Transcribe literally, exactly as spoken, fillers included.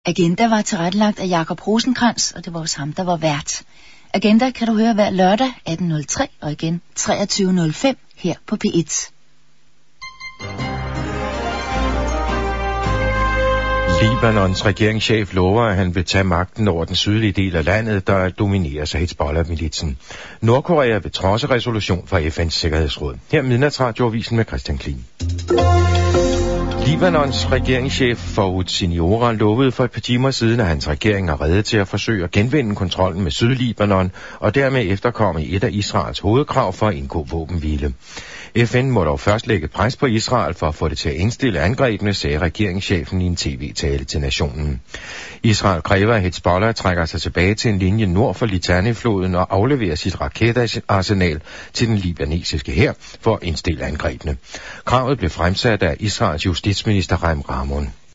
Agenda var tilrettelagt af Jakob Rosenkrantz, og det var også ham, der var vært. Agenda kan du høre hver lørdag atten nul tre og igen treogtyve nul fem her på P et. Libanons regeringschef lover, at han vil tage magten over den sydlige del af landet, der domineres af Hizbollah-militsen. Nordkorea vil trodse resolution fra F N's Sikkerhedsråd. Her Midnatsradioavisen med Christian Klin. Libanons regeringschef Fouad Siniora lovede for et par timer siden, at hans regering er rede til at forsøge at genvinde kontrollen med Sydlibanon og dermed efterkomme et af Israels hovedkrav for at indgå våbenhvile. F N må dog først lægge pres på Israel for at få det til at indstille angrebene, sagde regeringschefen i en tv-tale til nationen. Israel kræver, at Hizbollah trækker sig tilbage til en linje nord for Litani-floden og afleverer sit raketarsenal til den libanesiske hær for at indstille angrebene. Kravet blev fremsat af Israels justitsminister Chaim Ramon.